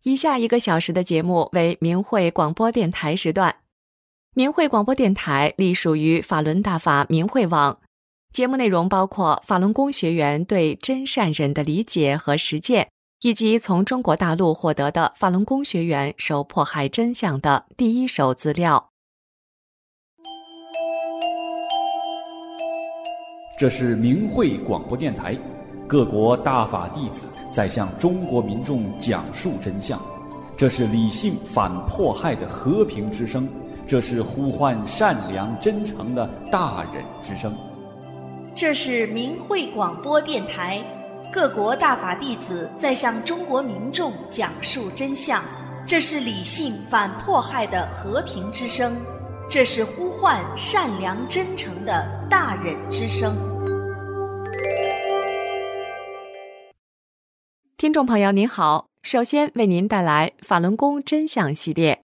以下1个小时的节目为明慧广播电台时段。明慧广播电台隶属于法轮大法明慧网，节目内容包括法轮功学员对真善忍的理解和实践，以及从中国大陆获得的法轮功学员受迫害真相的第一手资料。 这是明慧广播电台，各国大法弟子在向中国民众讲述真相。这是理性反迫害的和平之声，这是呼唤善良真诚的大忍之声。 这是明慧广播电台，各国大法弟子在向中国民众讲述真相。这是理性反迫害的和平之声，这是呼唤善良真诚的大忍之声。 听众朋友您好，首先为您带来法轮功真相系列。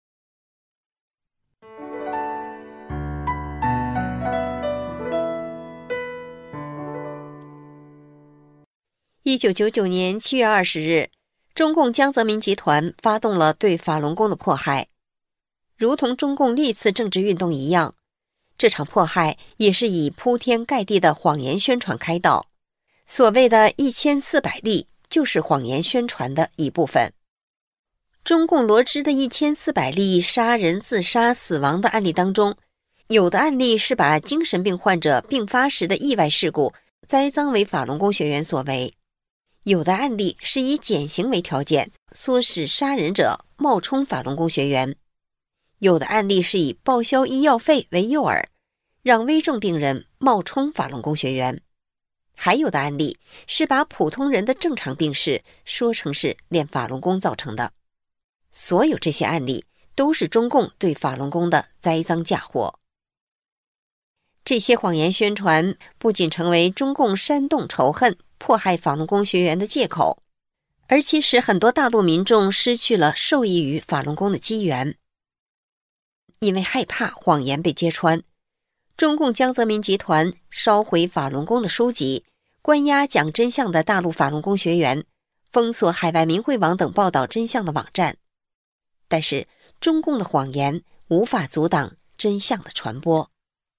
1999年7月20日，中共江泽民集团发动了对法轮功的迫害。如同中共历次政治运动一样，这场迫害也是以铺天盖地的谎言宣传开道。所谓的1400例就是谎言宣传的一部分。中共罗织的1400例杀人、自杀、死亡的案例当中，有的案例是把精神病患者病发时的意外事故栽赃为法轮功学员所为，有的案例是以减刑为条件，唆使杀人者冒充法轮功学员，有的案例是以报销医药费为诱饵，让危重病人冒充法轮功学员，还有的案例是把普通人的正常病史说成是练法轮功造成的。所有这些案例都是中共对法轮功的栽赃嫁祸。这些谎言宣传不仅成为中共煽动仇恨、迫害法轮功学员的借口，而且使很多大陆民众失去了受益于法轮功的机缘。因为害怕谎言被揭穿，中共江泽民集团烧毁法轮功的书籍，关押讲真相的大陆法轮功学员，封锁海外明慧网等报道真相的网站。但是中共的谎言无法阻挡真相的传播。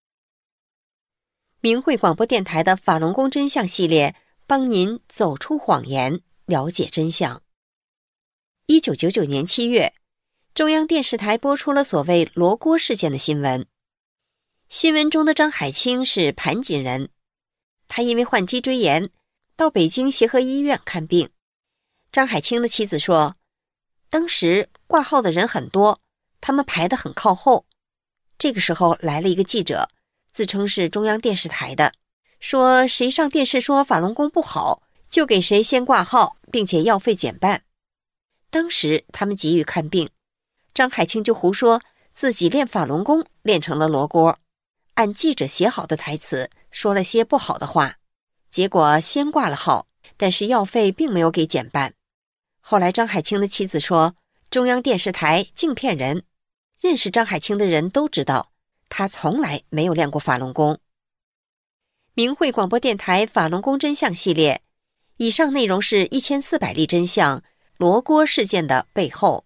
明慧广播电台的法轮功真相系列，帮您走出谎言，了解真相。1999年7月，中央电视台播出了所谓罗锅事件的新闻。新闻中的张海清是盘锦人，他因为患脊椎炎到北京协和医院看病。张海清的妻子说，当时挂号的人很多，他们排得很靠后。这个时候来了一个记者，自称是中央电视台的，说谁上电视说法轮功不好，就给谁先挂号，并且药费减半。当时他们急于看病，张海清就胡说自己练法轮功练成了罗锅，按记者写好的台词说了些不好的话，结果先挂了号，但是药费并没有给减半。后来张海清的妻子说，中央电视台净骗人，认识张海清的人都知道他从来没有练过法轮功。明慧广播电台法轮功真相系列，以上内容是1400例真相，罗锅事件的背后。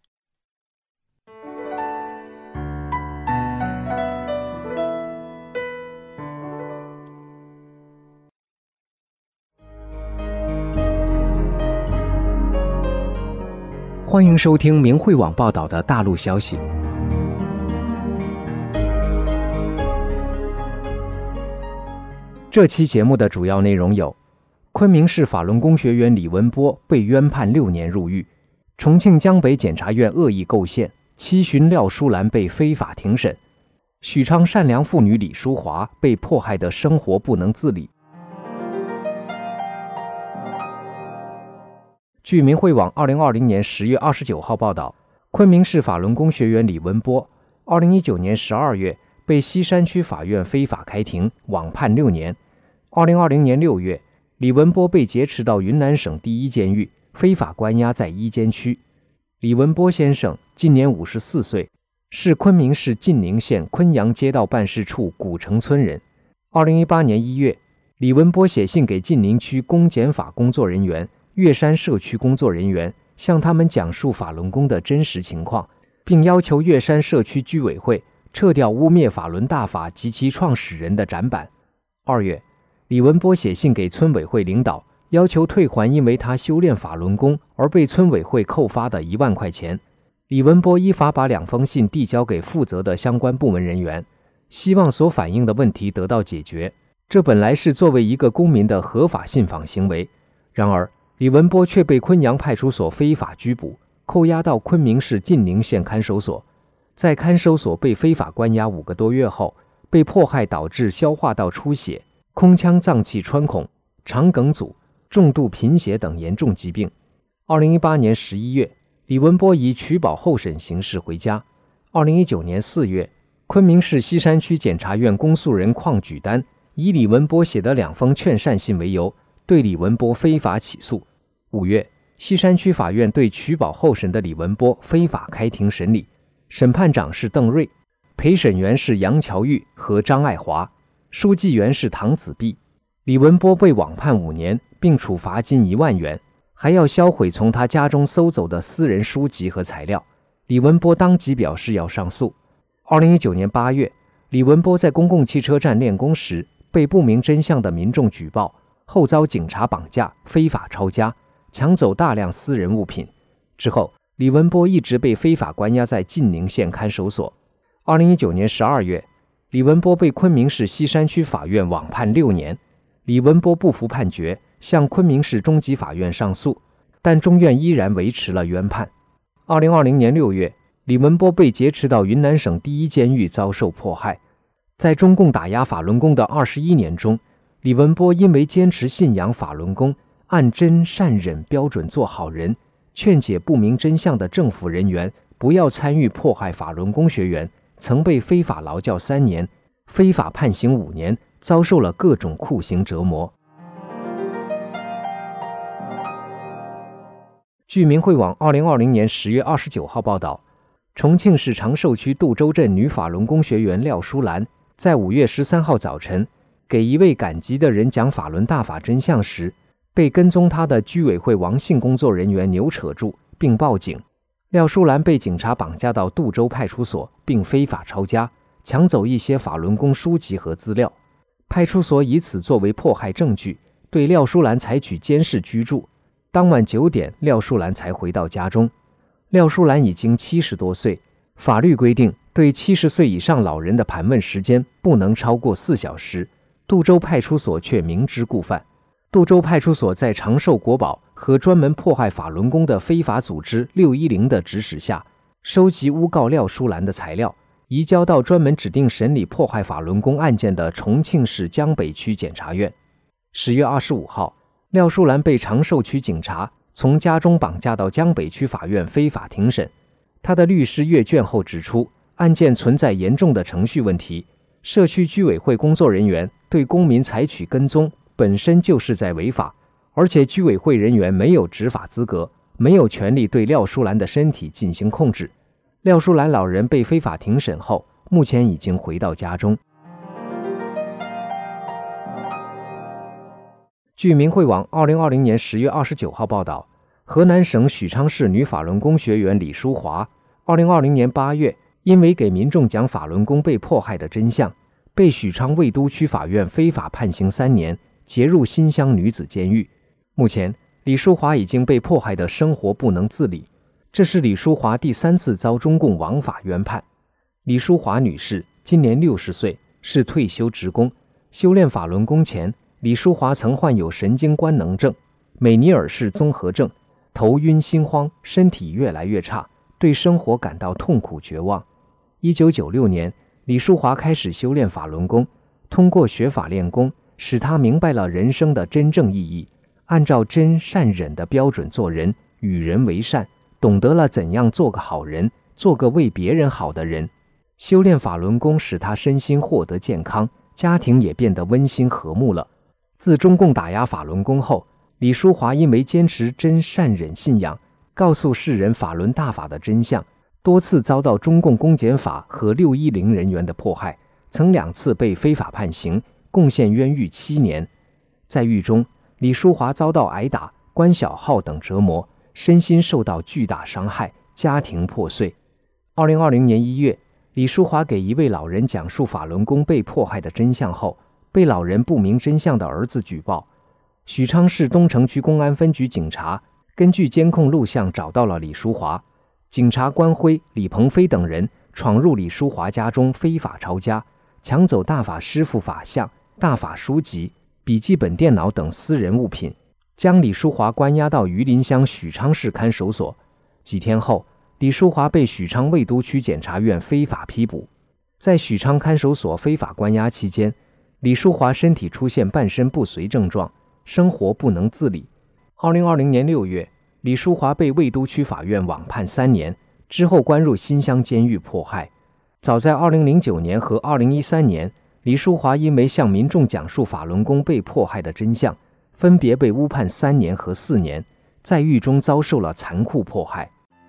欢迎收听明慧网报道的大陆消息。这期节目的主要内容有：昆明市法轮功学员李文波被冤判6年入狱；重庆江北检察院恶意构陷，七旬廖淑兰被非法庭审；许昌善良妇女李淑华被迫害的生活不能自理。据明慧网2020年10月29号报道，昆明市法轮功学员李文波2019年12月被西山区法院非法开庭，网判6年。2020年6月，李文波被劫持到云南省第一监狱，非法关押在一监区。李文波先生今年54岁，是昆明市晋宁县昆阳街道办事处古城村人。2018年1月，李文波写信给晋宁区公检法工作人员、岳山社区工作人员向他们讲述法轮功的真实情况，并要求岳山社区居委会撤掉污蔑法轮大法及其创始人的展板。2月，李文波写信给村委会领导，要求退还因为他修炼法轮功而被村委会扣发的1万块钱。李文波依法把2封信递交给负责的相关部门人员，希望所反映的问题得到解决。这本来是作为一个公民的合法信访行为，然而李文波却被昆阳派出所非法拘捕，扣押到昆明市晋宁县看守所。在看守所被非法关押5个多月后，被迫害导致消化道出血、空腔脏器穿孔、肠梗阻、重度贫血等严重疾病。2018年11月，李文波以取保候审形式回家。2019年4月，昆明市西山区检察院公诉人邝举丹以李文波写的2封劝善信为由，对李文波非法起诉。5月，西山区法院对取保候审的李文波非法开庭审理，审判长是邓瑞，陪审员是杨乔玉和张爱华，书记员是唐子碧。李文波被网判5年，并处罚金1万元，还要销毁从他家中搜走的私人书籍和材料。李文波当即表示要上诉。2019年8月，李文波在公共汽车站练功时被不明真相的民众举报，后遭警察绑架、非法抄家，抢走大量私人物品。之后，李文波一直被非法关押在晋宁县看守所。2019年12月，李文波被昆明市西山区法院网判6年。李文波不服判决，向昆明市中级法院上诉，但中院依然维持了原判。2020年6月，李文波被劫持到云南省第一监狱遭受迫害。在中共打压法轮功的21年中，李文波因为坚持信仰法轮功，按真善忍标准做好人，劝解不明真相的政府人员不要参与迫害法轮功学员，曾被非法劳教3年，非法判刑5年，遭受了各种酷刑折磨。据明慧网2020年10月29号报道，重庆市长寿区杜州镇女法轮功学员廖淑兰在5月13号早晨给一位赶集的人讲法轮大法真相时，被跟踪她的居委会王姓工作人员扭扯住并报警。廖淑兰被警察绑架到杜州派出所，并非法抄家，抢走一些法轮功书籍和资料。派出所以此作为迫害证据，对廖淑兰采取监视居住。当晚9点，廖淑兰才回到家中。廖淑兰已经70多岁，法律规定对70岁以上老人的盘问时间不能超过4小时，杜州派出所却明知故犯。杜州派出所在长寿国宝和专门迫害法轮功的非法组织610的指使下，收集诬告廖淑兰的材料，移交到专门指定审理迫害法轮功案件的重庆市江北区检察院。10月25号，廖淑兰被长寿区警察从家中绑架到江北区法院非法庭审。他的律师阅卷后指出，案件存在严重的程序问题，社区居委会工作人员对公民采取跟踪本身就是在违法，而且居委会人员没有执法资格，没有权利对廖淑兰的身体进行控制。廖淑兰老人被非法庭审后，目前已经回到家中。据明慧网2020年10月29号报道，河南省许昌市女法轮功学员李淑华2020年8月因为给民众讲法轮功被迫害的真相，被许昌魏都区法院非法判刑3年，结入新乡女子监狱。目前，李淑华已经被迫害的生活不能自理，这是李淑华第3次遭中共枉法冤判。李淑华女士今年60岁，是退休职工。修炼法轮功前，李淑华曾患有神经官能症、美尼尔氏综合症，头晕心慌，身体越来越差，对生活感到痛苦绝望。1996年，李淑华开始修炼法轮功，通过学法练功，使她明白了人生的真正意义，按照真善忍的标准做人，与人为善，懂得了怎样做个好人，做个为别人好的人。修炼法轮功使她身心获得健康，家庭也变得温馨和睦了。自中共打压法轮功后，李淑华因为坚持真善忍信仰，告诉世人法轮大法的真相，多次遭到中共公检法和610人员的迫害，曾2次被非法判刑，共陷冤狱7年。在狱中，李淑华遭到挨打、关小号等折磨， 身心受到巨大伤害，家庭破碎。2020年1月，李淑华给一位老人讲述法轮功被迫害的真相后，被老人不明真相的儿子举报。许昌市东城区公安分局警察根据监控录像找到了李淑华，警察关辉、李鹏飞等人闯入李淑华家中非法抄家，抢走大法师父法像、大法书籍、笔记本电脑等私人物品，将李淑华关押到榆林乡许昌市看守所。几天后，李淑华被许昌魏都区检察院非法批捕。在许昌看守所非法关押期间，李淑华身体出现半身不遂症状，生活不能自理。2020年6月，李淑华被魏都区法院网判3年，之后关入新乡监狱迫害。早在2009年和2013年，李淑华因为向民众讲述法轮功被迫害的真相，分别被误判3年和4年，在狱中遭受了残酷迫害。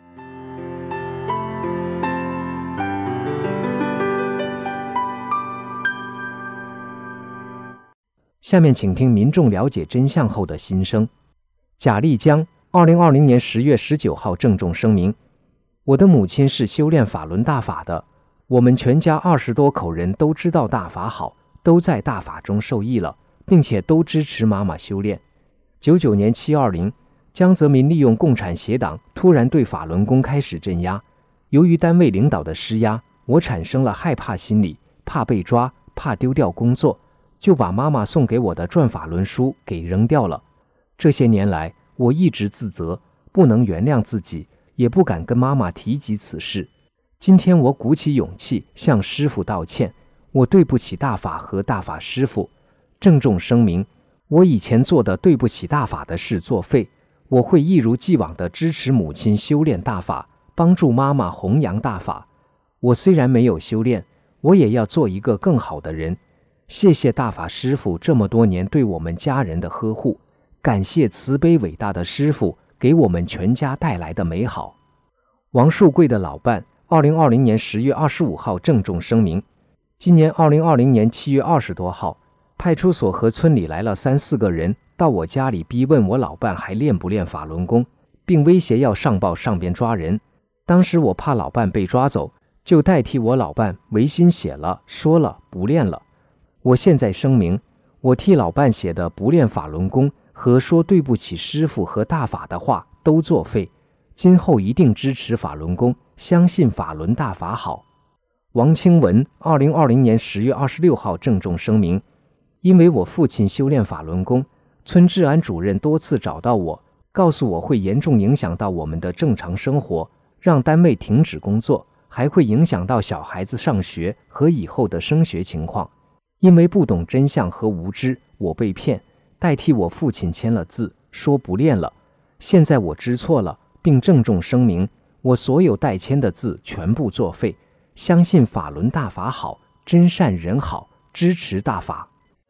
下面请听民众了解真相后的心声。贾丽江2020年10月19号郑重声明：我的母亲是修炼法轮大法的，我们全家20多口人都知道大法好，都在大法中受益了，并且都支持妈妈修炼。99年720，江泽民利用共产协党突然对法轮功开始镇压，由于单位领导的施压，我产生了害怕心理，怕被抓，怕丢掉工作，就把妈妈送给我的转法轮书给扔掉了。这些年来，我一直自责，不能原谅自己，也不敢跟妈妈提及此事。今天我鼓起勇气向师父道歉，我对不起大法和大法师父，郑重声明，我以前做的对不起大法的事作废，我会一如既往地支持母亲修炼大法，帮助妈妈弘扬大法。我虽然没有修炼，我也要做一个更好的人。谢谢大法师父这么多年对我们家人的呵护，感谢慈悲伟大的师父给我们全家带来的美好。王树贵的老伴2020年10月25号郑重声明，今年2020年7月20多号，派出所和村里来了3、4个人到我家里逼问我老伴还练不练法轮功，并威胁要上报上边抓人。当时我怕老伴被抓走，就代替我老伴违心写了说了不练了。我现在声明，我替老伴写的不练法轮功和说对不起师父和大法的话都作废，今后一定支持法轮功，相信法轮大法好。王清文2020年10月26号郑重声明，因为我父亲修炼法轮功，村治安主任多次找到我，告诉我会严重影响到我们的正常生活，让单位停止工作，还会影响到小孩子上学和以后的升学情况。因为不懂真相和无知，我被骗，代替我父亲签了字，说不练了。现在我知错了，并郑重声明，我所有代签的字全部作废，相信法轮大法好，真善人好，支持大法。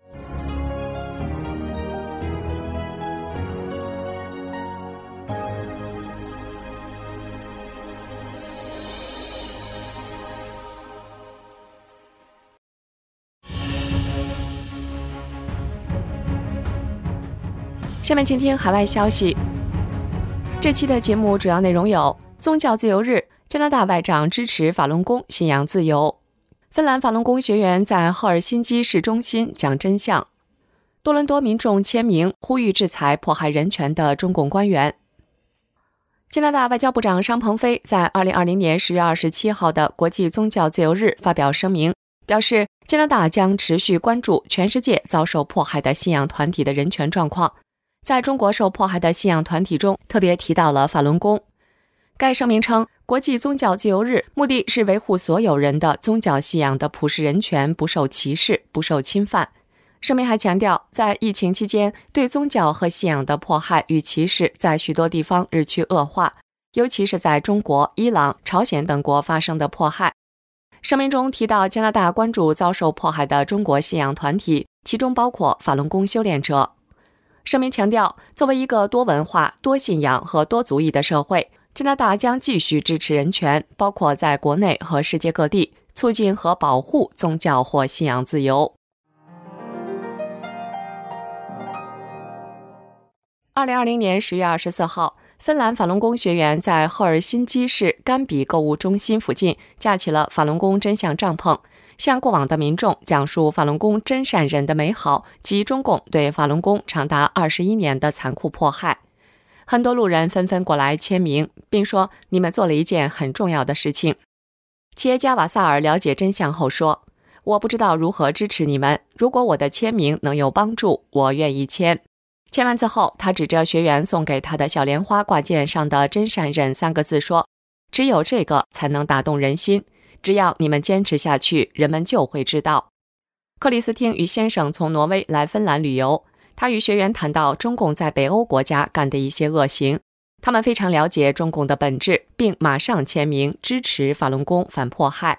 下面请听海外消息。这期的节目主要内容有：宗教自由日，加拿大外长支持法轮功信仰自由；芬兰法轮功学员在赫尔辛基市中心讲真相；多伦多民众签名呼吁制裁迫害人权的中共官员。加拿大外交部长商鹏飞在2020年10月27号的国际宗教自由日发表声明，表示加拿大将持续关注全世界遭受迫害的信仰团体的人权状况。在中国受迫害的信仰团体中，特别提到了法轮功。该声明称，国际宗教自由日目的是维护所有人的宗教信仰的普世人权不受歧视、不受侵犯。声明还强调，在疫情期间，对宗教和信仰的迫害与歧视在许多地方日趋恶化，尤其是在中国、伊朗、朝鲜等国发生的迫害。声明中提到，加拿大关注遭受迫害的中国信仰团体，其中包括法轮功修炼者。声明强调，作为一个多文化、多信仰和多族裔的社会，加拿大将继续支持人权，包括在国内和世界各地，促进和保护宗教或信仰自由。2020年10月24号， 芬兰法轮功学员在赫尔辛基市甘比购物中心附近架起了法轮功真相帐篷，向过往的民众讲述法轮功真善忍的美好及中共对法轮功长达21年的残酷迫害。很多路人纷纷过来签名，并说你们做了一件很重要的事情。企业家瓦萨尔了解真相后说，我不知道如何支持你们，如果我的签名能有帮助，我愿意签。签完字后，他指着学员送给他的小莲花挂件上的真善忍3个字说，只有这个才能打动人心，只要你们坚持下去，人们就会知道。克里斯汀与先生从挪威来芬兰旅游，他与学员谈到中共在北欧国家干的一些恶行，他们非常了解中共的本质，并马上签名支持法轮功反迫害。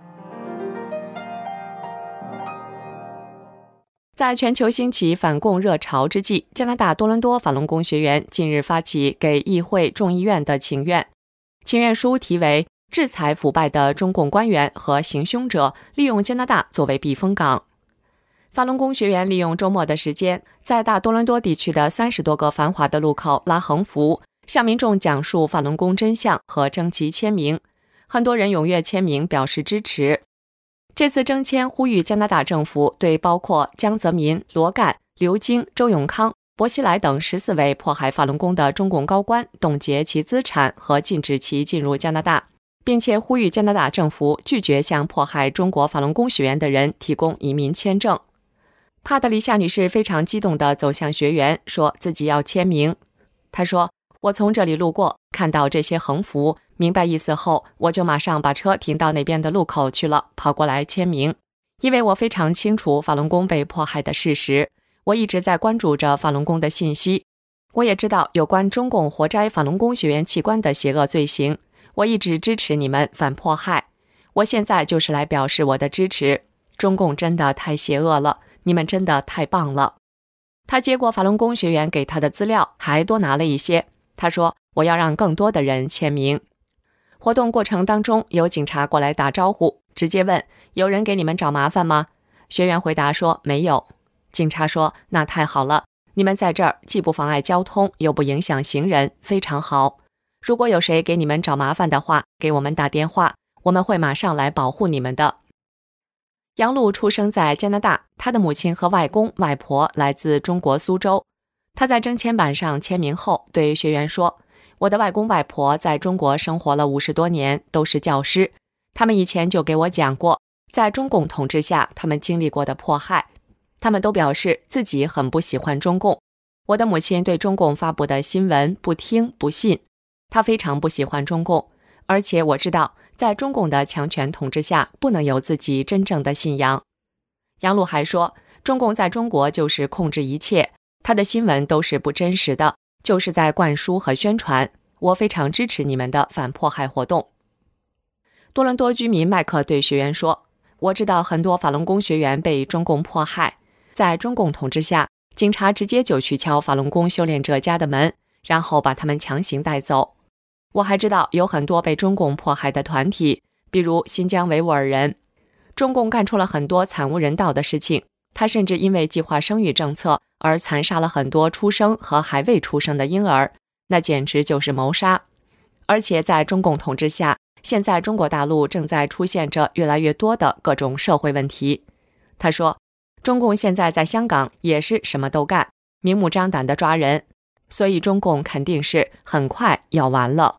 在全球兴起反共热潮之际，加拿大多伦多法轮功学员近日发起给议会众议院的请愿，请愿书题为制裁腐败的中共官员和行凶者，利用加拿大作为避风港。法轮功学员利用周末的时间，在大多伦多地区的30多个繁华的路口拉横幅，向民众讲述法轮功真相和征集签名。很多人踊跃签名表示支持。这次征签呼吁加拿大政府对包括江泽民、罗干、刘晶、周永康、薄熙来等14位迫害法轮功的中共高官冻结其资产和禁止其进入加拿大，并且呼吁加拿大政府拒绝向迫害中国法轮功学员的人提供移民签证。帕特里夏女士非常激动地走向学员，说自己要签名。她说，我从这里路过，看到这些横幅，明白意思后，我就马上把车停到那边的路口去了，跑过来签名。因为我非常清楚法轮功被迫害的事实，我一直在关注着法轮功的信息。我也知道有关中共活摘法轮功学员器官的邪恶罪行，我一直支持你们反迫害。我现在就是来表示我的支持。中共真的太邪恶了，你们真的太棒了。他接过法轮功学员给他的资料，还多拿了一些。他说，我要让更多的人签名。活动过程当中，有警察过来打招呼，直接问，有人给你们找麻烦吗？学员回答说，没有。警察说，那太好了，你们在这儿既不妨碍交通，又不影响行人，非常好。如果有谁给你们找麻烦的话，给我们打电话，我们会马上来保护你们的。杨璐出生在加拿大，他的母亲和外公外婆来自中国苏州。他在征签板上签名后，对学员说，我的外公外婆在中国生活了50多年，都是教师。他们以前就给我讲过，在中共统治下他们经历过的迫害。他们都表示自己很不喜欢中共。我的母亲对中共发布的新闻不听不信，她非常不喜欢中共。而且我知道，在中共的强权统治下，不能有自己真正的信仰。杨璐还说，中共在中国就是控制一切，他的新闻都是不真实的，就是在灌输和宣传。我非常支持你们的反迫害活动。多伦多居民麦克对学员说，我知道很多法轮功学员被中共迫害，在中共统治下，警察直接就去敲法轮功修炼者家的门，然后把他们强行带走。我还知道有很多被中共迫害的团体，比如新疆维吾尔人。中共干出了很多惨无人道的事情，他甚至因为计划生育政策而残杀了很多出生和还未出生的婴儿，那简直就是谋杀。而且在中共统治下，现在中国大陆正在出现着越来越多的各种社会问题。他说，中共现在在香港也是什么都干，明目张胆地抓人，所以中共肯定是很快要完了。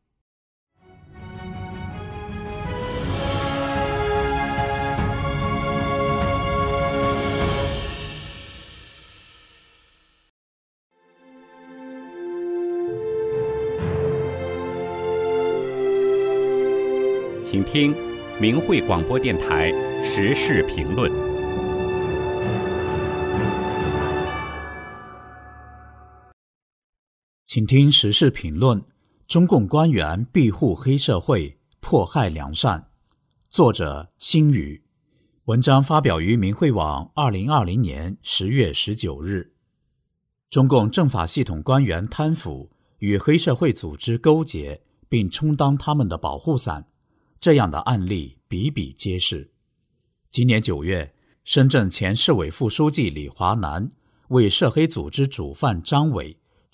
请听明慧广播电台时事评论。 请听时事评论：中共官员庇护黑社会，迫害良善。作者辛宇，文章发表于明慧网2020年10月19日。中共政法系统官员贪腐，与黑社会组织勾结，并充当他们的保护伞。这样的案例比比皆是。今年9月，深圳前市委副书记李华南为涉黑组织主犯张伟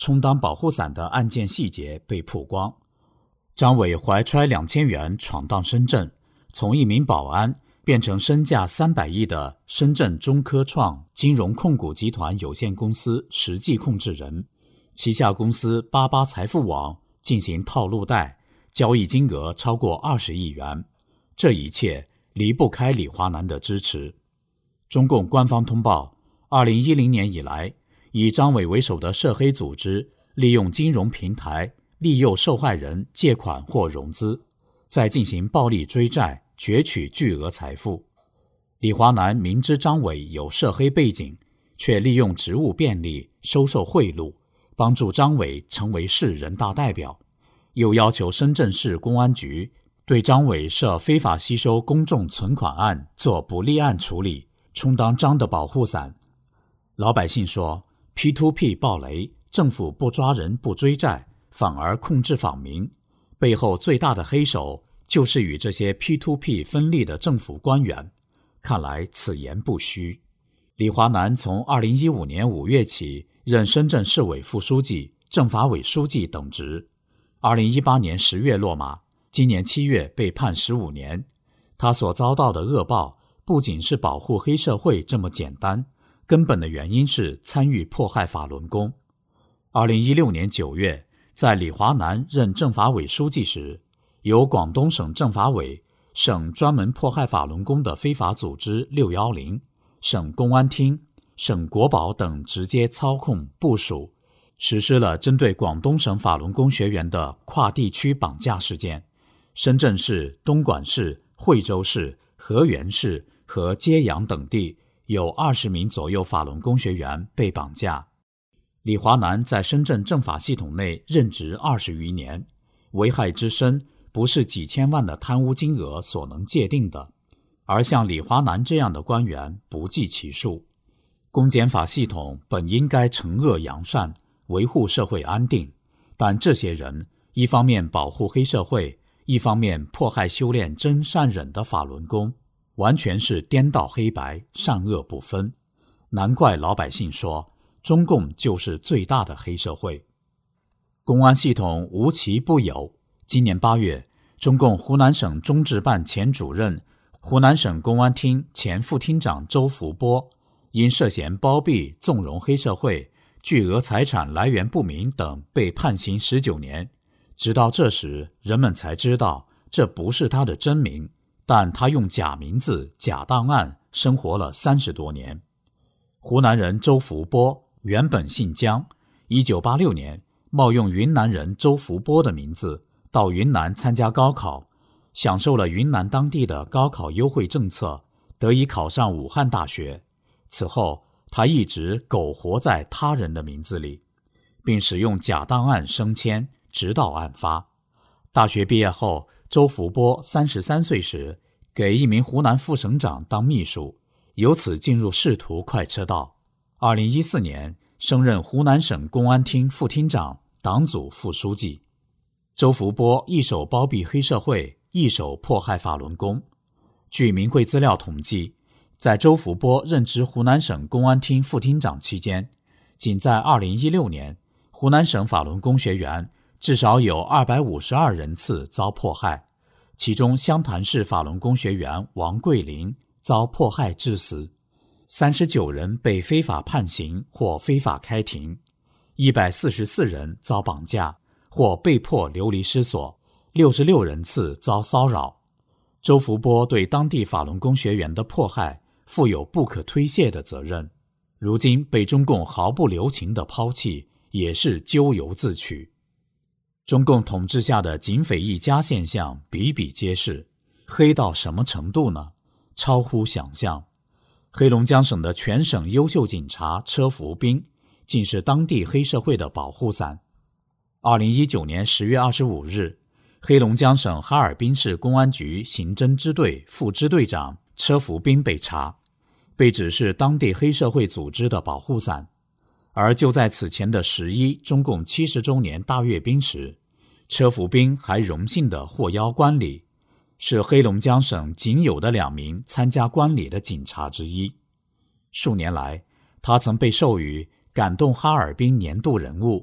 充当保护伞的案件细节被曝光。张伟怀揣2000元闯荡深圳，从一名保安变成身价300亿的深圳中科创金融控股集团有限公司实际控制人，旗下公司88财富网进行套路贷，交易金额超过20亿元。这一切离不开李华南的支持。中共官方通报，2010年以来，以张伟为首的涉黑组织利用金融平台利诱受害人借款或融资，再进行暴力追债，攫取巨额财富。李华南明知张伟有涉黑背景，却利用职务便利收受贿赂，帮助张伟成为市人大代表，又要求深圳市公安局对张伟涉非法吸收公众存款案做不立案处理，充当张的保护伞。老百姓说 P2P 暴雷，政府不抓人不追债，反而控制访民，背后最大的黑手就是与这些 P2P 分立的政府官员。看来此言不虚。李华南从2015年5月起任深圳市委副书记、政法委书记等职，2018年10月落马，今年7月被判15年。他所遭到的恶报不仅是保护黑社会这么简单，根本的原因是参与迫害法轮功。2016年9月，在李华南任政法委书记时，由广东省政法委、省专门迫害法轮功的非法组织610、省公安厅、省国保等直接操控部署，实施了针对广东省法轮功学员的跨地区绑架事件。深圳市、东莞市、惠州市、河源市和揭阳等地有20名左右法轮功学员被绑架。李华南在深圳政法系统内任职20余年，危害之深不是几千万的贪污金额所能界定的，而像李华南这样的官员不计其数。公检法系统本应该惩恶扬善，维护社会安定，但这些人一方面保护黑社会，一方面迫害修炼真善忍的法轮功，完全是颠倒黑白，善恶不分。难怪老百姓说中共就是最大的黑社会。公安系统无奇不有。今年8月，中共湖南省中治办前主任、湖南省公安厅前副厅长周福波因涉嫌包庇纵容黑社会、巨额财产来源不明等被判刑19年。直到这时，人们才知道这不是他的真名，但他用假名字、假档案生活了30多年。湖南人周福波原本姓姜，1986年冒用云南人周福波的名字到云南参加高考，享受了云南当地的高考优惠政策，得以考上武汉大学。此后，他一直苟活在他人的名字里，并使用假档案升迁，直到案发。大学毕业后，周福波33岁时给一名湖南副省长当秘书，由此进入仕途快车道。2014年升任湖南省公安厅副厅长、党组副书记。周福波一手包庇黑社会，一手迫害法轮功。据民会资料统计，在周福波任职湖南省公安厅副厅长期间，仅在2016年，湖南省法轮功学员至少有252人次遭迫害，其中湘潭市法轮功学员王桂林遭迫害致死，39人被非法判刑或非法开庭，144人遭绑架或被迫流离失所，66人次遭骚扰。周福波对当地法轮功学员的迫害负有不可推卸的责任，如今被中共毫不留情的抛弃，也是咎由自取。中共统治下的警匪一家现象比比皆是，黑到什么程度呢？超乎想象。黑龙江省的全省优秀警察车福兵竟是当地黑社会的保护伞。2019年10月25日，黑龙江省哈尔滨市公安局刑侦支队副支队长车福兵被查，被指是当地黑社会组织的保护伞。而就在此前的11中共70周年大阅兵时，车福兵还荣幸地获邀观礼，是黑龙江省仅有的2名参加观礼的警察之一。数年来，他曾被授予感动哈尔滨年度人物、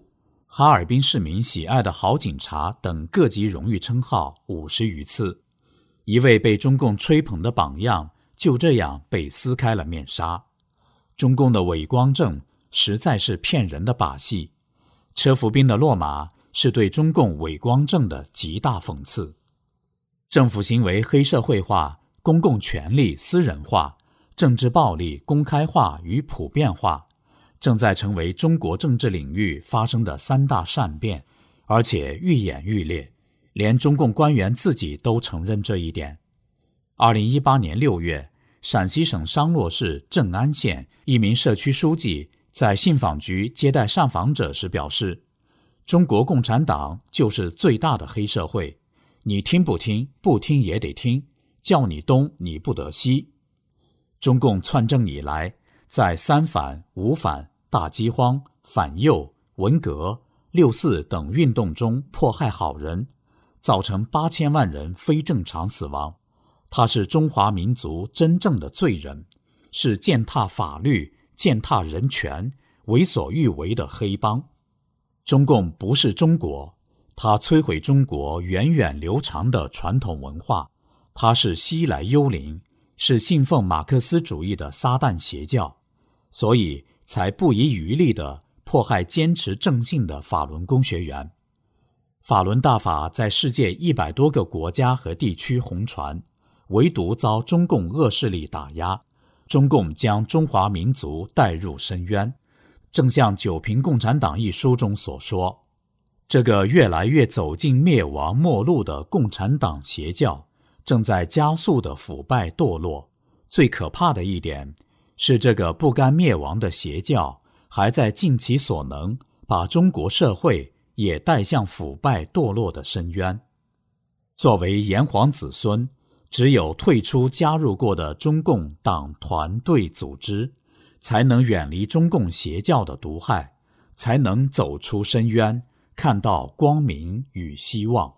哈尔滨市民喜爱的好警察等各级荣誉称号50余次，一位被中共吹捧的榜样就这样被撕开了面纱。中共的伪光正实在是骗人的把戏，车服兵的落马是对中共伪光正的极大讽刺。政府行为黑社会化，公共权力私人化，政治暴力公开化与普遍化，正在成为中国政治领域发生的3大善变，而且愈演愈烈，连中共官员自己都承认这一点。2018年6月，陕西省商洛市镇安县一名社区书记在信访局接待上访者时表示，中国共产党就是最大的黑社会，你听不听，不听也得听，叫你东你不得西。中共篡政以来，在3反、5反、大饥荒、反右、文革、6四等运动中迫害好人，造成8000万人非正常死亡。他是中华民族真正的罪人，是践踏法律、践踏人权、为所欲为的黑帮。中共不是中国，它摧毁中国源远流长的传统文化，它是西来幽灵，是信奉马克思主义的撒旦邪教，所以才不遗余力地迫害坚持正信的法轮功学员。法轮大法在世界100多个国家和地区红传，唯独遭中共恶势力打压，中共将中华民族带入深渊。正像《九评共产党》一书中所说，这个越来越走进灭亡末路的共产党邪教正在加速的腐败堕落。最可怕的一点是，这个不甘灭亡的邪教还在尽其所能把中国社会也带向腐败堕落的深渊。作为炎黄子孙，只有退出加入过的中共党团队组织，才能远离中共邪教的毒害，才能走出深渊，看到光明与希望。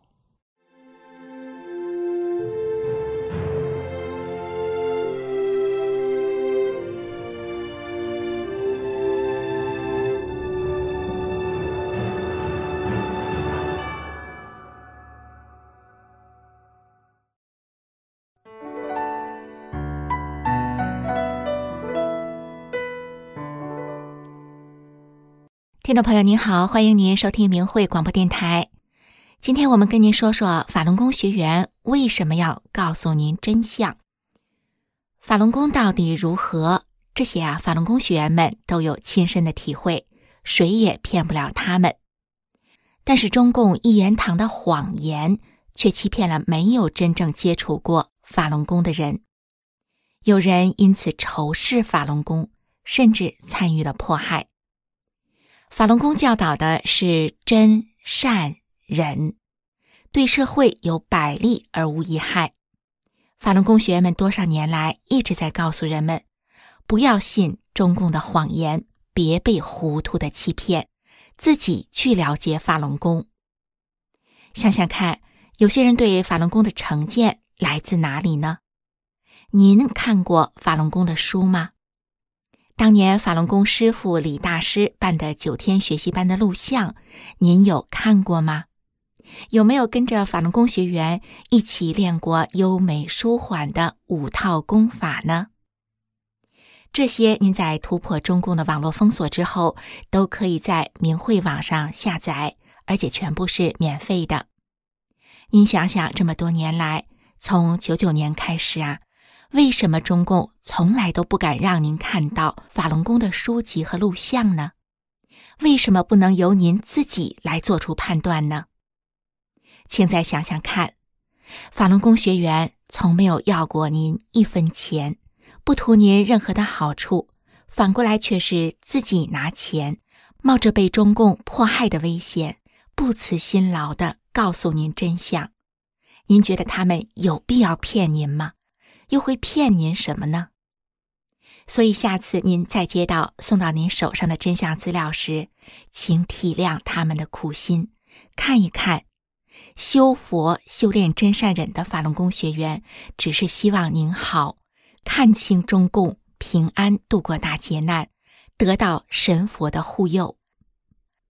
听众朋友您好，欢迎您收听明慧广播电台。今天我们跟您说说法轮功学员为什么要告诉您真相。法轮功到底如何？这些法轮功学员们都有亲身的体会，谁也骗不了他们。但是中共一言堂的谎言却欺骗了没有真正接触过法轮功的人。有人因此仇视法轮功，甚至参与了迫害。法轮功教导的是真、善、忍，对社会有百利而无一害。法轮功学员们多少年来一直在告诉人们，不要信中共的谎言，别被糊涂的欺骗，自己去了解法轮功。想想看，有些人对法轮功的成见来自哪里呢？您看过法轮功的书吗？当年法轮功师傅李大师办的9天学习班的录像，您有看过吗？有没有跟着法轮功学员一起练过优美舒缓的5套功法呢？这些您在突破中共的网络封锁之后，都可以在明慧网上下载，而且全部是免费的。您想想，这么多年来，从99年开始为什么中共从来都不敢让您看到法轮功的书籍和录像呢？为什么不能由您自己来做出判断呢？请再想想看，法轮功学员从没有要过您1分钱，不图您任何的好处，反过来却是自己拿钱，冒着被中共迫害的危险，不辞辛劳地告诉您真相。您觉得他们有必要骗您吗？又会骗您什么呢？所以下次您再接到送到您手上的真相资料时，请体谅他们的苦心，看一看修佛修炼真善忍的法轮功学员只是希望您好，看清中共，平安度过大劫难，得到神佛的护佑。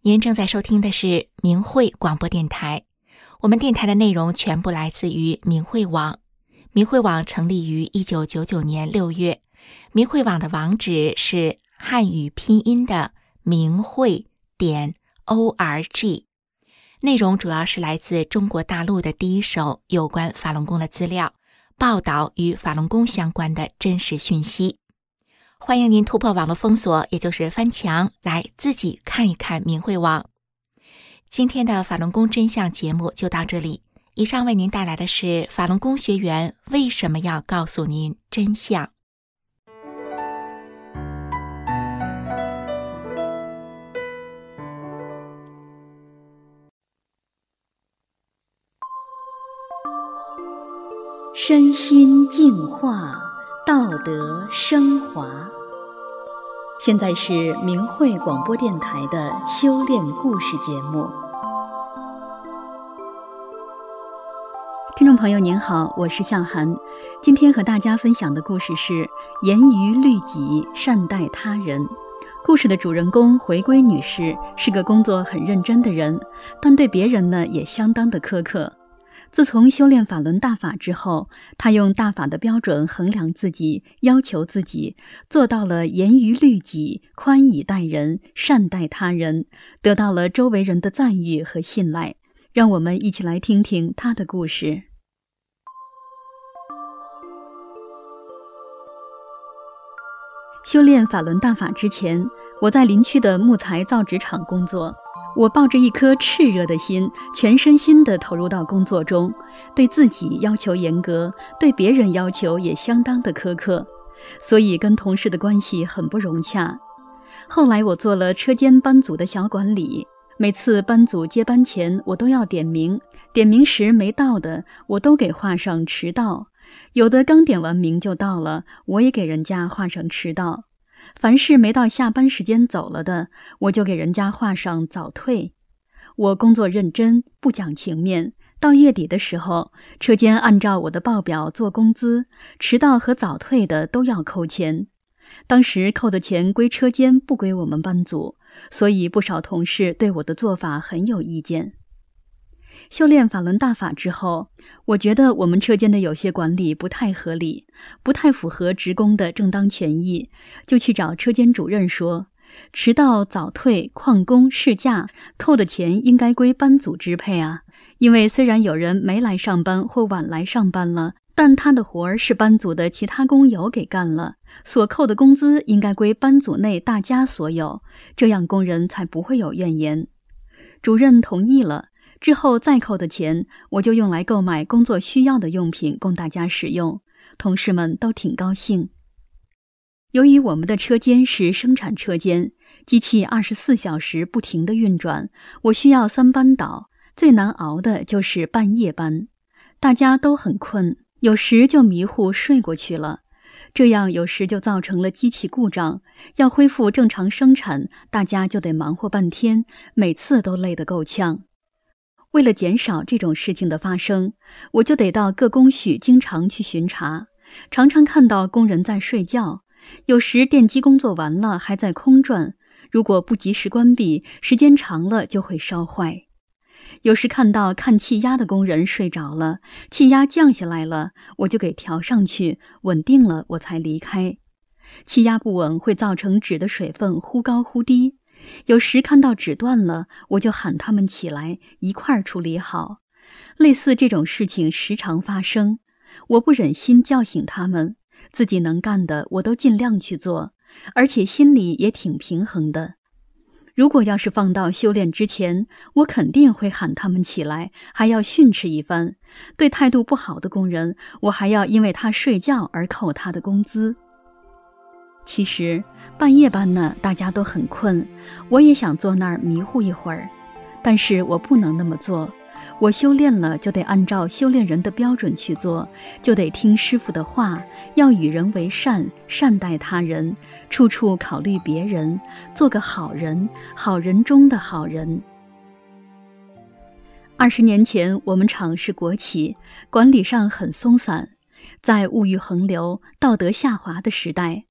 您正在收听的是明慧广播电台，我们电台的内容全部来自于明慧网。明慧网成立于1999年6月，明慧网的网址是汉语拼音的明慧.org， 内容主要是来自中国大陆的第一手有关法轮功的资料、报道与法轮功相关的真实讯息。欢迎您突破网络封锁，也就是翻墙，来自己看一看明慧网。今天的法轮功真相节目就到这里，以上为您带来的是法轮功学员为什么要告诉您真相。 身心净化，道德升华。现在是明慧广播电台的修炼故事节目。听众朋友您好，我是向涵。今天和大家分享的故事是严于律己，善待他人。故事的主人公回归女士是个工作很认真的人，但对别人呢也相当的苛刻。自从修炼法轮大法之后，他用大法的标准衡量自己，要求自己，做到了严于律己，宽以待人，善待他人，得到了周围人的赞誉和信赖。让我们一起来听听他的故事。修炼法轮大法之前，我在林区的木材造纸厂工作。我抱着一颗炽热的心，全身心地投入到工作中，对自己要求严格，对别人要求也相当的苛刻，所以跟同事的关系很不融洽。后来我做了车间班组的小管理，每次班组接班前，我都要点名时没到的，我都给画上迟到，有的刚点完名就到了，我也给人家画上迟到。凡是没到下班时间走了的，我就给人家画上早退。我工作认真，不讲情面，到月底的时候，车间按照我的报表做工资，迟到和早退的都要扣钱。当时扣的钱归车间，不归我们班组，所以不少同事对我的做法很有意见。修炼法轮大法之后，我觉得我们车间的有些管理不太合理，不太符合职工的正当权益，就去找车间主任说，迟到、早退、旷工、事假，扣的钱应该归班组支配啊。因为虽然有人没来上班或晚来上班了，但他的活儿是班组的其他工友给干了，所扣的工资应该归班组内大家所有，这样工人才不会有怨言。主任同意了。之后再扣的钱，我就用来购买工作需要的用品供大家使用，同事们都挺高兴。由于我们的车间是生产车间，机器24小时不停地运转，我需要3班倒，最难熬的就是半夜班。大家都很困，有时就迷糊睡过去了，这样有时就造成了机器故障，要恢复正常生产，大家就得忙活半天，每次都累得够呛。为了减少这种事情的发生，我就得到各工序经常去巡查，常常看到工人在睡觉，有时电机工作完了还在空转，如果不及时关闭，时间长了就会烧坏。有时看到看气压的工人睡着了，气压降下来了，我就给调上去，稳定了我才离开。气压不稳会造成纸的水分忽高忽低，有时看到纸断了，我就喊他们起来，一块儿处理好。类似这种事情时常发生，我不忍心叫醒他们，自己能干的我都尽量去做，而且心里也挺平衡的。如果要是放到修炼之前，我肯定会喊他们起来，还要训斥一番。对态度不好的工人，我还要因为他睡觉而扣他的工资。其实半夜班呢，大家都很困，我也想坐那儿迷糊一会儿，但是我不能那么做。我修炼了就得按照修炼人的标准去做，就得听师父的话，要与人为善，善待他人，处处考虑别人，做个好人，好人中的好人。20年前，我们厂是国企，管理上很松散，在物欲横流、道德下滑的时代，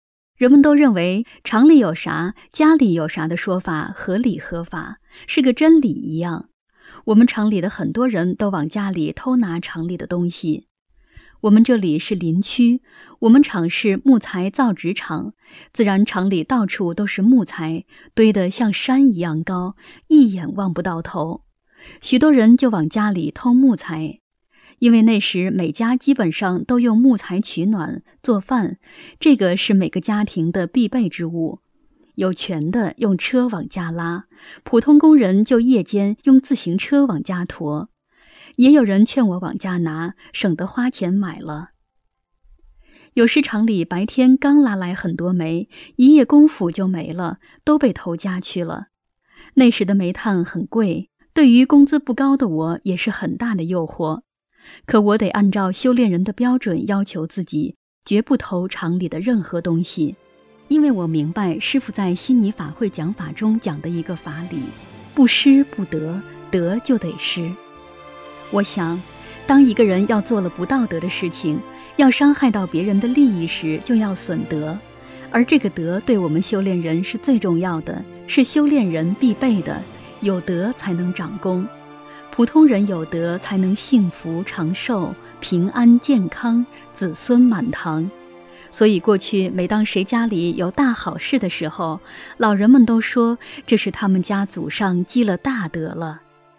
人们都认为厂里有啥，家里有啥的说法合理合法，是个真理一样。我们厂里的很多人都往家里偷拿厂里的东西。我们这里是林区，我们厂是木材造纸厂，自然厂里到处都是木材，堆得像山一样高，一眼望不到头。许多人就往家里偷木材，因为那时每家基本上都用木材取暖做饭，这个是每个家庭的必备之物。有权的用车往家拉，普通工人就夜间用自行车往家驮。也有人劝我往家拿，省得花钱买了。有时厂里白天刚拉来很多煤，一夜功夫就没了，都被偷家去了。那时的煤炭很贵，对于工资不高的我也是很大的诱惑。可我得按照修炼人的标准要求自己，绝不偷厂里的任何东西。因为我明白师父在悉尼法会讲法中讲的一个法理：不施不得，得就得施。我想，当一个人要做了不道德的事情，要伤害到别人的利益时，就要损德。而这个德对我们修炼人是最重要的，是修炼人必备的。有德才能长功，普通人有德才能幸福长寿、平安健康、子孙满堂。所以过去每当谁家里有大好事的时候，老人们都说这是他们家祖上积了大德了。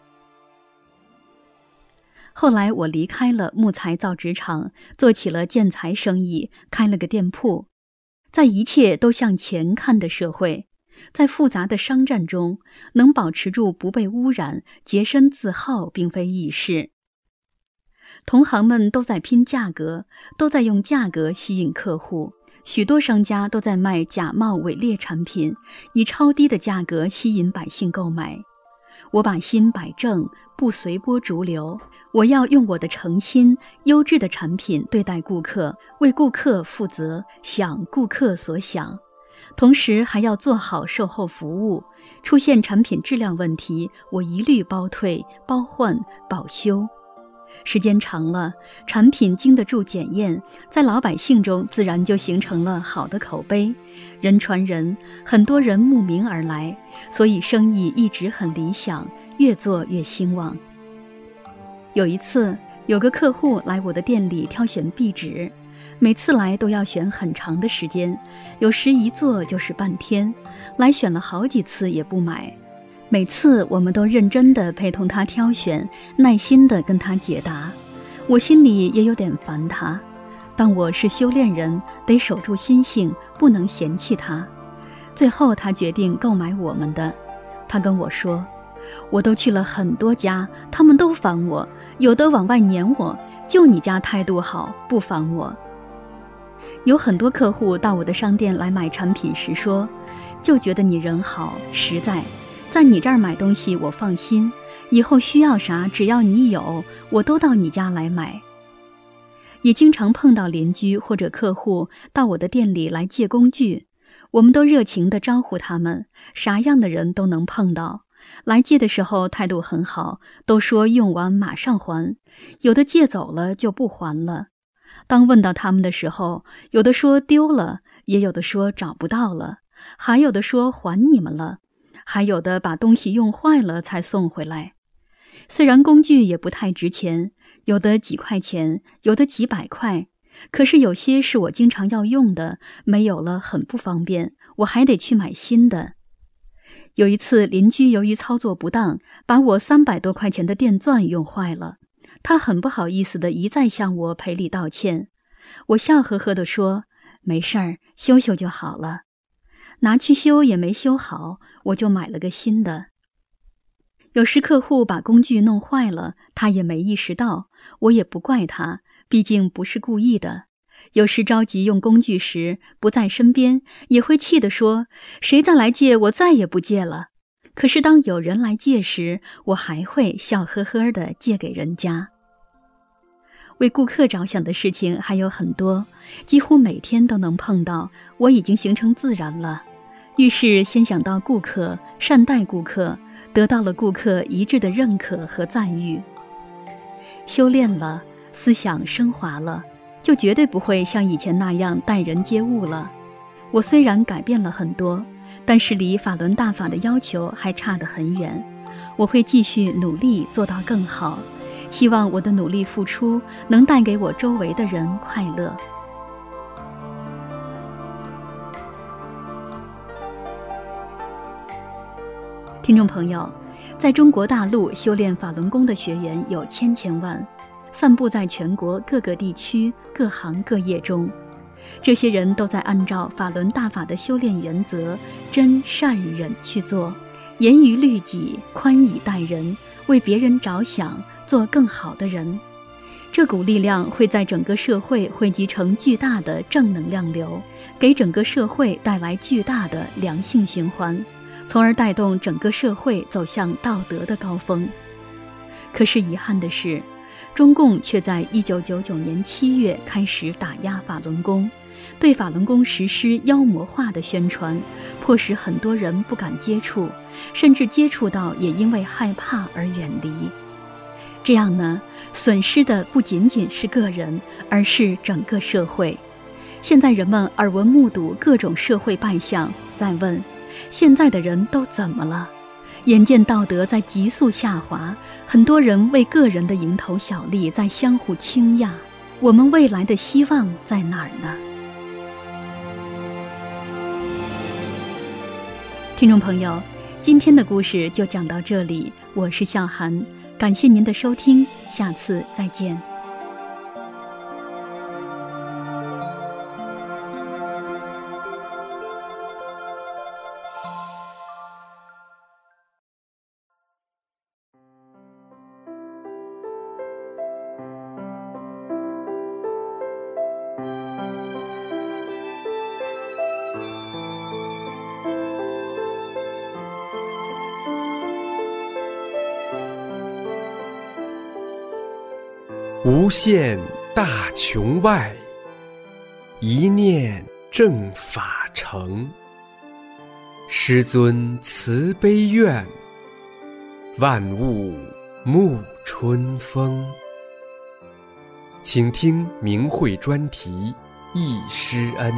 后来我离开了木材造纸厂，做起了建材生意，开了个店铺。在一切都向钱看的社会，在复杂的商战中，能保持住不被污染，洁身自好并非易事。同行们都在拼价格，都在用价格吸引客户，许多商家都在卖假冒伪劣产品，以超低的价格吸引百姓购买。我把心摆正，不随波逐流，我要用我的诚心、优质的产品对待顾客，为顾客负责，想顾客所想。同时还要做好售后服务，出现产品质量问题，我一律包退、包换、保修。时间长了，产品经得住检验，在老百姓中自然就形成了好的口碑。人传人，很多人慕名而来，所以生意一直很理想，越做越兴旺。有一次，有个客户来我的店里挑选壁纸，每次来都要选很长的时间，有时一做就是半天，来选了好几次也不买。每次我们都认真地陪同他挑选，耐心地跟他解答。我心里也有点烦他，但我是修炼人，得守住心性，不能嫌弃他。最后他决定购买我们的。他跟我说，我都去了很多家，他们都烦我，有的往外撵我，就你家态度好，不烦我。有很多客户到我的商店来买产品时说，就觉得你人好实在，在你这儿买东西我放心，以后需要啥只要你有，我都到你家来买。也经常碰到邻居或者客户到我的店里来借工具，我们都热情地招呼他们，啥样的人都能碰到。来借的时候态度很好，都说用完马上还，有的借走了就不还了。当问到他们的时候，有的说丢了，也有的说找不到了，还有的说还你们了，还有的把东西用坏了才送回来。虽然工具也不太值钱，有的几块钱，有的几百块，可是有些是我经常要用的，没有了很不方便，我还得去买新的。有一次邻居由于操作不当，把我300多块钱的电钻用坏了，他很不好意思地一再向我赔礼道歉。我笑呵呵地说，没事儿，修修就好了。拿去修也没修好，我就买了个新的。有时客户把工具弄坏了，他也没意识到，我也不怪他，毕竟不是故意的。有时着急用工具时不在身边，也会气地说，谁再来借我再也不借了。可是当有人来借时，我还会笑呵呵地借给人家。为顾客着想的事情还有很多，几乎每天都能碰到，我已经形成自然了。遇事先想到顾客，善待顾客，得到了顾客一致的认可和赞誉。修炼了，思想升华了，就绝对不会像以前那样待人接物了。 我虽然改变了很多，但是离法轮大法的要求还差得很远。我会继续努力做到更好，希望我的努力付出能带给我周围的人快乐。听众朋友，在中国大陆修炼法轮功的学员有千千万，散布在全国各个地区、各行各业中。这些人都在按照法轮大法的修炼原则，真善忍去做，严于律己，宽以待人，为别人着想，做更好的人。这股力量会在整个社会汇集成巨大的正能量流，给整个社会带来巨大的良性循环，从而带动整个社会走向道德的高峰。可是遗憾的是，中共却在1999年7月开始打压法轮功，对法轮功实施妖魔化的宣传，迫使很多人不敢接触，甚至接触到也因为害怕而远离。这样呢，损失的不仅仅是个人，而是整个社会。现在人们耳闻目睹各种社会败相，在问现在的人都怎么了？眼见道德在急速下滑，很多人为个人的蝇头小利在相互倾轧，我们未来的希望在哪儿呢？听众朋友，今天的故事就讲到这里，我是笑涵，感谢您的收听，下次再见。 无限大穹外，一念正法成。师尊慈悲愿，万物沐春风。请听明慧专题忆师恩。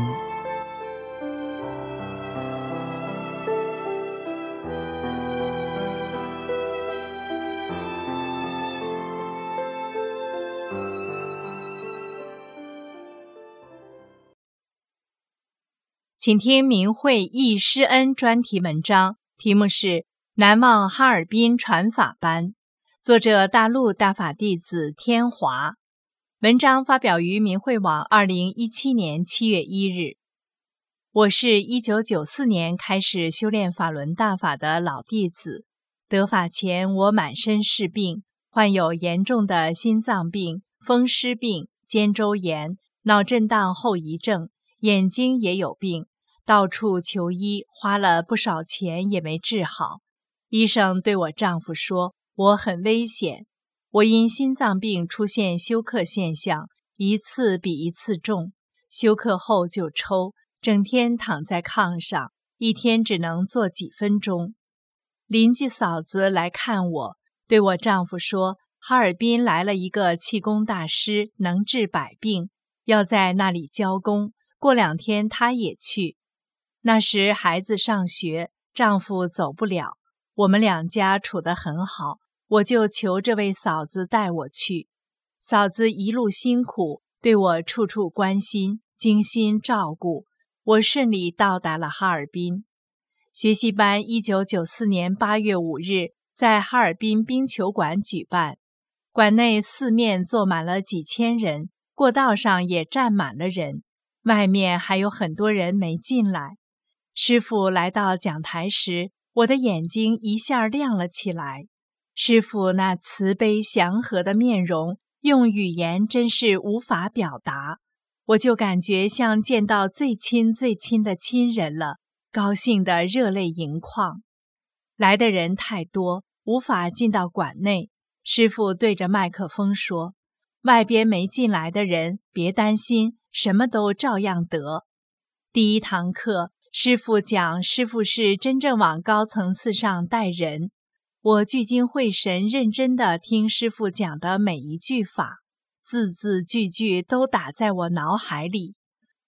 请听明慧忆师恩专题文章，题目是《难忘哈尔滨传法班》，作者大陆大法弟子天华。文章发表于明慧网2017年7月1日。我是1994年开始修炼法轮大法的老弟子，得法前我满身是病，患有严重的心脏病、风湿病、肩周炎、脑震荡后遗症，眼睛也有病，到处求医，花了不少钱也没治好。医生对我丈夫说，我很危险。我因心脏病出现休克现象，一次比一次重，休克后就抽，整天躺在炕上，一天只能坐几分钟。邻居嫂子来看我，对我丈夫说，哈尔滨来了一个气功大师，能治百病，要在那里教功，过2天他也去。那时孩子上学，丈夫走不了，我们2家处得很好，我就求这位嫂子带我去。嫂子一路辛苦，对我处处关心，精心照顾，我顺利到达了哈尔滨。学习班1994年8月5日在哈尔滨冰球馆举办，馆内四面坐满了几千人，过道上也站满了人，外面还有很多人没进来。师父来到讲台时，我的眼睛一下亮了起来。师父那慈悲祥和的面容，用语言真是无法表达，我就感觉像见到最亲最亲的亲人了，高兴得热泪盈眶。来的人太多，无法进到馆内。师父对着麦克风说，外边没进来的人别担心，什么都照样得。第1堂课，师父讲师父是真正往高层次上带人。我聚精会神认真地听师父讲的每一句法，字字句句都打在我脑海里。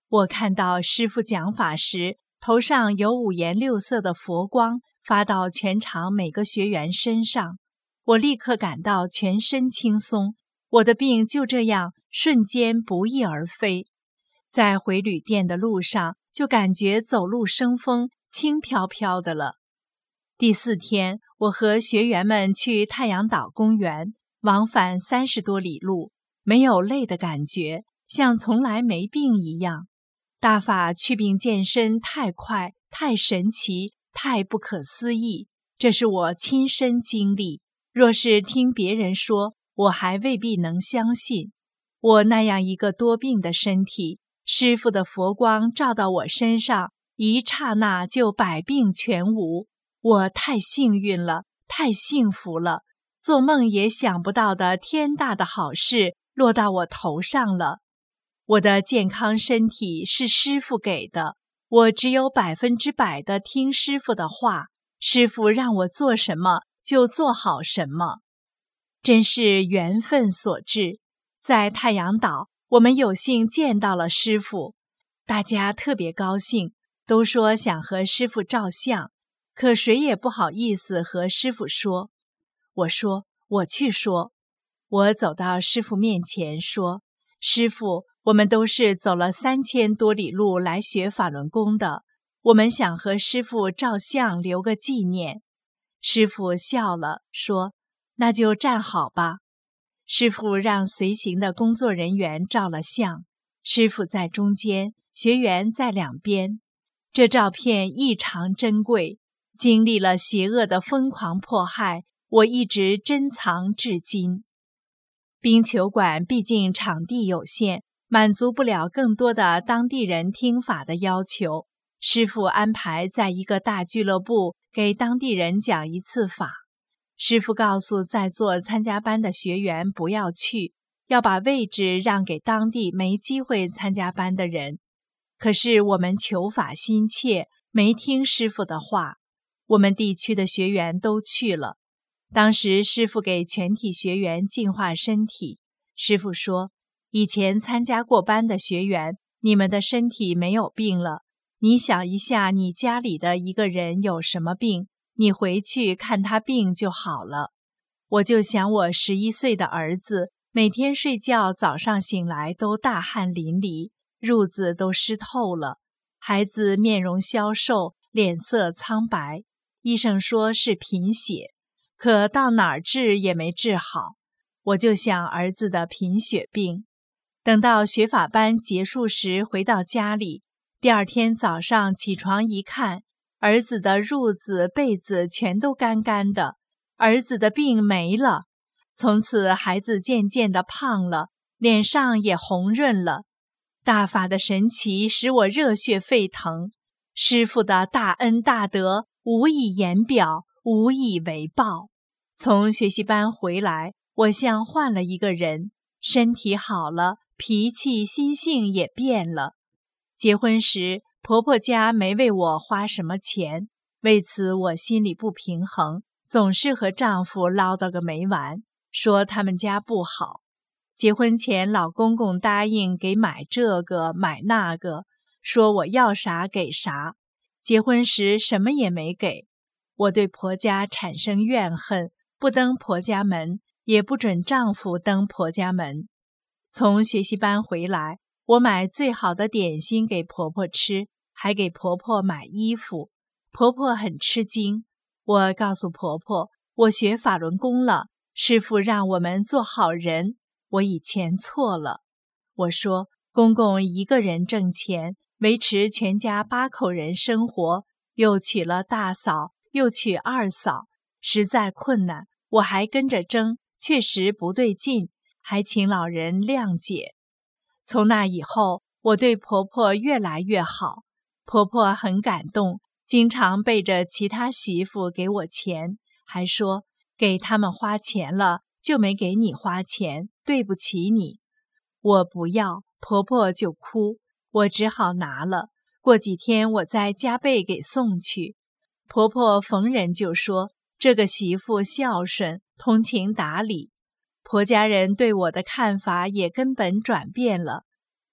我看到师父讲法时，头上有五颜六色的佛光发到全场每个学员身上，我立刻感到全身轻松，我的病就这样瞬间不翼而飞。在回旅店的路上，就感觉走路生风，轻飘飘的了。第4天，我和学员们去太阳岛公园，往返30多里路，没有累的感觉，像从来没病一样。大法祛病健身太快，太神奇，太不可思议，这是我亲身经历。若是听别人说，我还未必能相信。我那样一个多病的身体，师父的佛光照到我身上，一刹那就百病全无。我太幸运了，太幸福了，做梦也想不到的天大的好事落到我头上了。我的健康身体是师父给的，我只有100%的听师父的话，师父让我做什么就做好什么，真是缘分所致。在太阳岛，我们有幸见到了师父，大家特别高兴，都说想和师父照相，可谁也不好意思和师父说。我说，我去说。我走到师父面前说，师父，我们都是走了3000多里路来学法轮功的，我们想和师父照相留个纪念。师父笑了，说，那就站好吧。师父让随行的工作人员照了相，师父在中间，学员在两边。这照片异常珍贵，经历了邪恶的疯狂迫害，我一直珍藏至今。冰球馆毕竟场地有限，满足不了更多的当地人听法的要求，师父安排在一个大俱乐部给当地人讲一次法。师父告诉在座参加班的学员不要去，要把位置让给当地没机会参加班的人。可是我们求法心切，没听师父的话，我们地区的学员都去了。当时师父给全体学员净化身体，师父说，以前参加过班的学员，你们的身体没有病了，你想一下你家里的一个人有什么病，你回去看他病就好了。我就想我11岁的儿子，每天睡觉早上醒来都大汗淋漓，褥子都湿透了，孩子面容消瘦，脸色苍白，医生说是贫血，可到哪儿治也没治好。我就想儿子的贫血病。等到学法班结束时回到家里，第2天早上起床一看，儿子的褥子被子全都干干的，儿子的病没了。从此孩子渐渐地胖了，脸上也红润了。大法的神奇使我热血沸腾，师父的大恩大德无以言表，无以为报。从学习班回来，我像换了一个人，身体好了，脾气心性也变了。结婚时，婆婆家没为我花什么钱，为此我心里不平衡，总是和丈夫唠叨个没完，说他们家不好。结婚前老公公答应给买这个买那个，说我要啥给啥，结婚时什么也没给。我对婆家产生怨恨，不登婆家门，也不准丈夫登婆家门。从学习班回来，我买最好的点心给婆婆吃，还给婆婆买衣服。婆婆很吃惊。我告诉婆婆，我学法轮功了，师父让我们做好人，我以前错了。我说，公公一个人挣钱，维持全家8口人生活，又娶了大嫂，又娶二嫂，实在困难，我还跟着争，确实不对劲，还请老人谅解。从那以后，我对婆婆越来越好，婆婆很感动，经常背着其他媳妇给我钱，还说给他们花钱了，就没给你花钱，对不起你。我不要，婆婆就哭，我只好拿了。过几天我再加倍给送去。婆婆逢人就说，这个媳妇孝顺，通情达理。婆家人对我的看法也根本转变了，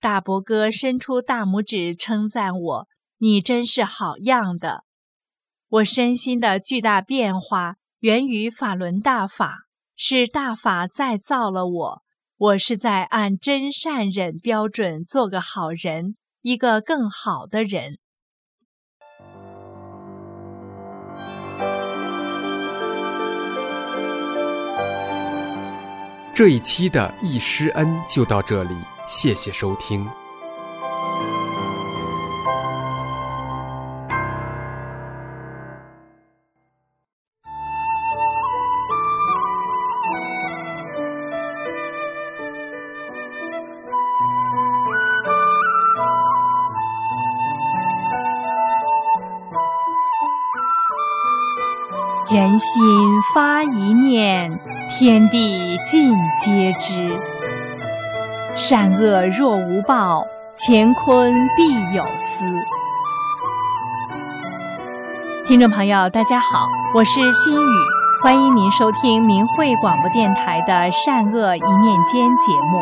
大伯哥伸出大拇指称赞我：“你真是好样的！”我身心的巨大变化源于法轮大法，是大法再造了我。我是在按真善忍标准做个好人，一个更好的人。 这一期的易师恩就到这里，谢谢收听。 人心发一念，天地尽皆知。善恶若无报，乾坤必有私。听众朋友，大家好，我是心雨，欢迎您收听明慧广播电台的善恶一念间节目。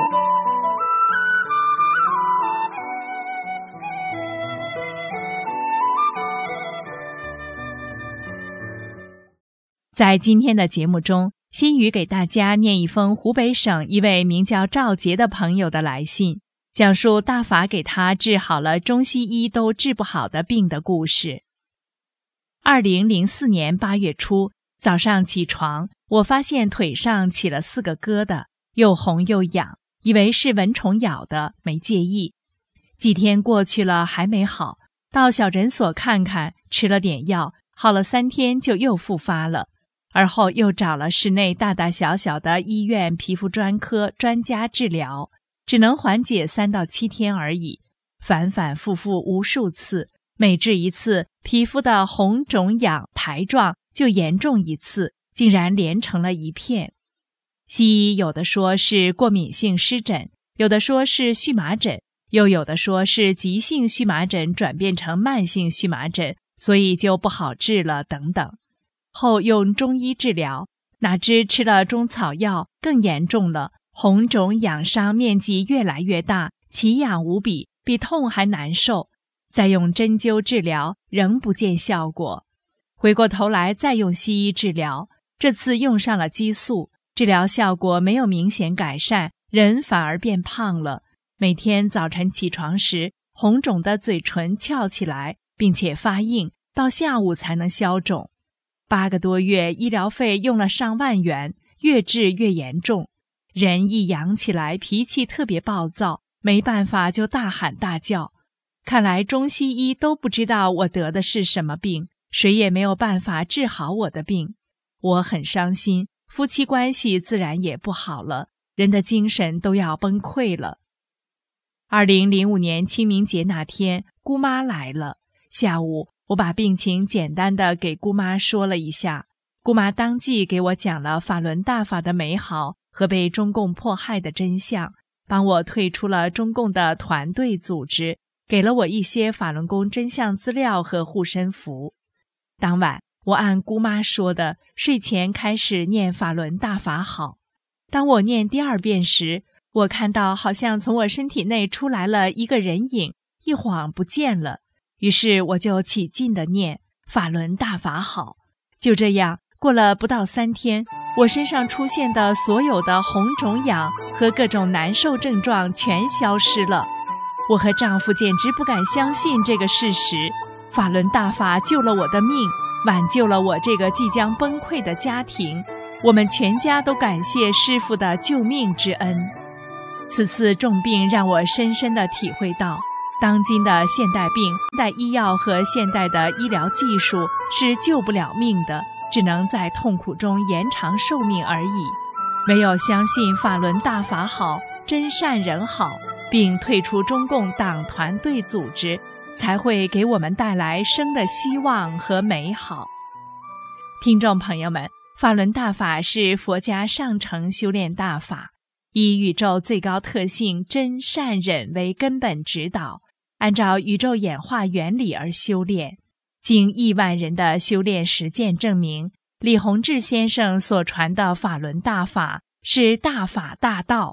在今天的节目中，心雨给大家念一封湖北省一位名叫赵杰的朋友的来信，讲述大法给他治好了中西医都治不好的病的故事。2004年8月初，早上起床，我发现腿上起了4个疙瘩，又红又痒，以为是蚊虫咬的，没介意。几天过去了还没好，到小诊所看看，吃了点药，好了3天就又复发了。而后又找了市内大大小小的医院皮肤专科专家治疗，只能缓解3到7天而已，反反复复无数次，每治一次，皮肤的红肿痒苔状就严重一次，竟然连成了一片。西医有的说是过敏性湿疹，有的说是荨麻疹，又有的说是急性荨麻疹转变成慢性荨麻疹，所以就不好治了等等。后用中医治疗，哪知吃了中草药更严重了，红肿痒伤面积越来越大，奇痒无比，比痛还难受。再用针灸治疗，仍不见效果。回过头来再用西医治疗，这次用上了激素，治疗效果没有明显改善，人反而变胖了。每天早晨起床时，红肿的嘴唇翘起来，并且发硬，到下午才能消肿。8个多月，医疗费用了上万元，越治越严重。人一痒起来，脾气特别暴躁，没办法就大喊大叫。看来中西医都不知道我得的是什么病，谁也没有办法治好我的病。我很伤心，夫妻关系自然也不好了，人的精神都要崩溃了。2005年清明节那天，姑妈来了，下午我把病情简单的给姑妈说了一下，姑妈当即给我讲了法轮大法的美好和被中共迫害的真相，帮我退出了中共的团队组织，给了我一些法轮功真相资料和护身符。当晚，我按姑妈说的，睡前开始念法轮大法好。当我念第2遍时，我看到好像从我身体内出来了一个人影，一晃不见了。于是我就起劲地念法轮大法好。就这样过了不到3天，我身上出现的所有的红肿痒和各种难受症状全消失了。我和丈夫简直不敢相信这个事实，法轮大法救了我的命，挽救了我这个即将崩溃的家庭，我们全家都感谢师父的救命之恩。此次重病让我深深地体会到，当今的现代病、现代医药和现代的医疗技术是救不了命的，只能在痛苦中延长寿命而已。唯有相信法轮大法好，真善人好，并退出中共党团队组织，才会给我们带来生的希望和美好。听众朋友们，法轮大法是佛家上乘修炼大法，以宇宙最高特性真善忍为根本指导，按照宇宙演化原理而修炼。经亿万人的修炼实践证明，李洪志先生所传的法轮大法是大法大道，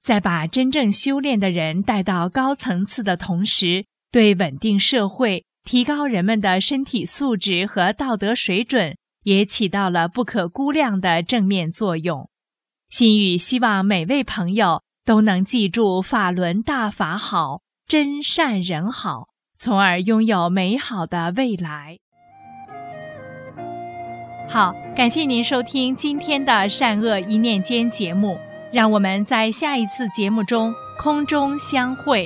在把真正修炼的人带到高层次的同时，对稳定社会、提高人们的身体素质和道德水准也起到了不可估量的正面作用。心语希望每位朋友都能记住法轮大法好，真善人好，从而拥有美好的未来。好，感谢您收听今天的善恶一念间节目，让我们在下一次节目中空中相会。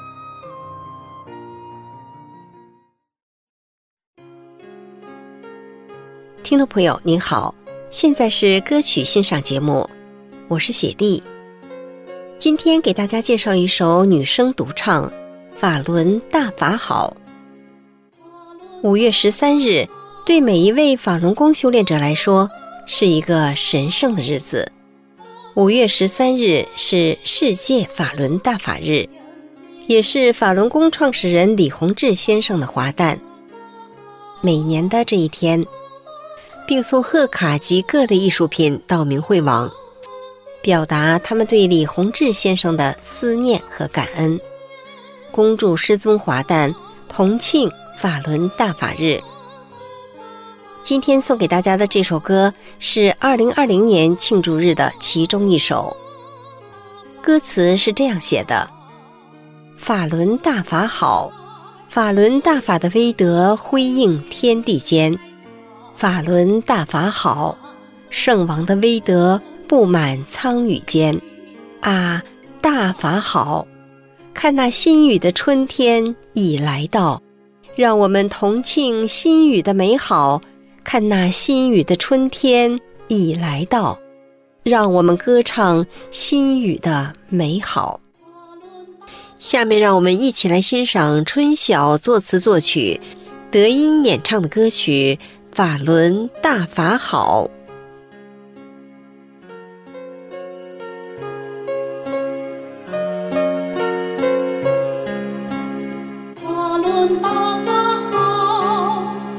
听众朋友您好，现在是歌曲欣赏节目，我是雪莉。今天给大家介绍一首女声独唱《法轮大法好》。5月13日对每一位法轮功修炼者来说是一个神圣的日子。5月13日是世界法轮大法日，也是法轮功创始人李洪志先生的华诞。每年的这一天，并送贺卡及各类艺术品到明慧网，表达他们对李洪志先生的思念和感恩，恭祝师宗华诞，同庆法轮大法日。今天送给大家的这首歌是2020年庆祝日的其中一首。歌词是这样写的：法轮大法好，法轮大法的威德辉映天地间，法轮大法好，圣王的威德布满苍宇间。啊，大法好，看那新雨的春天已来到，让我们同庆新雨的美好。看那新雨的春天已来到，让我们歌唱新雨的美好。下面让我们一起来欣赏春晓作词作曲、德音演唱的歌曲《法轮大法好》。 法轮大法好，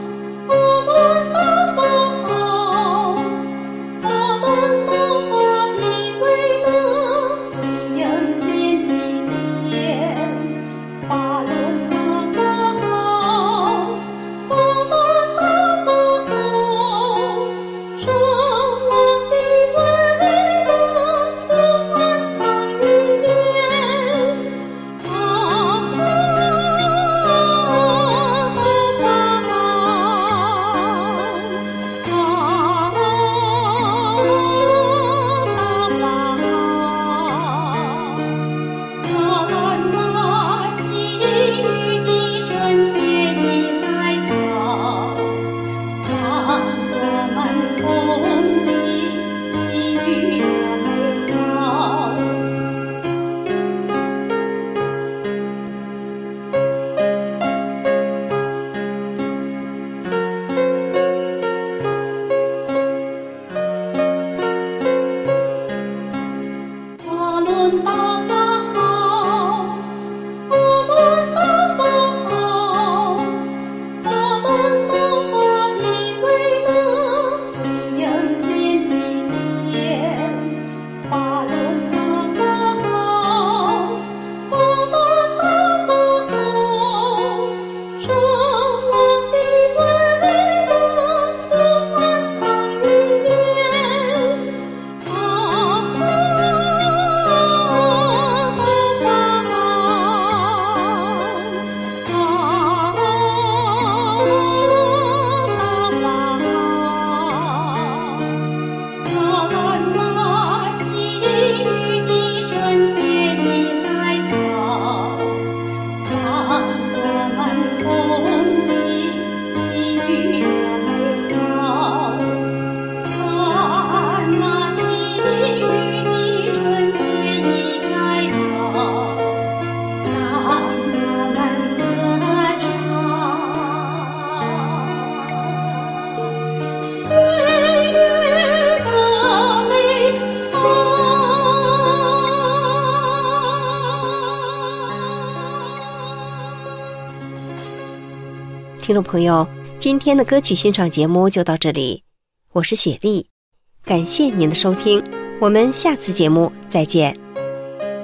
听众朋友，今天的歌曲欣赏节目就到这里，我是雪莉，感谢您的收听，我们下次节目再见。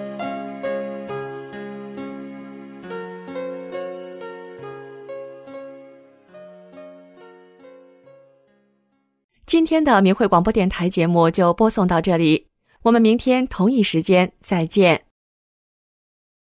今天的明慧广播电台节目就播送到这里，我们明天同一时间再见。